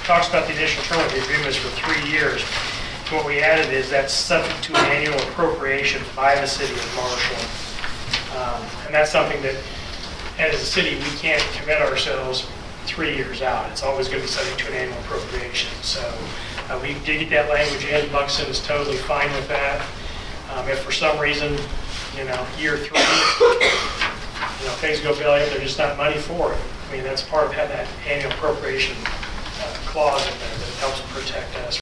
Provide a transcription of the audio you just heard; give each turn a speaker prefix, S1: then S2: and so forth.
S1: talks about the initial term of the agreement is for 3 years. What we added is that's subject to an annual appropriation by the city of Marshall. And that's something that, as a city, we can't commit ourselves 3 years out. It's always going to be subject to an annual appropriation. So we did get that language in. Buxton is totally fine with that. If for some reason, year 3, things go belly up, there's just not money for it. I mean, that's part of having that annual appropriation clause in there that helps protect us.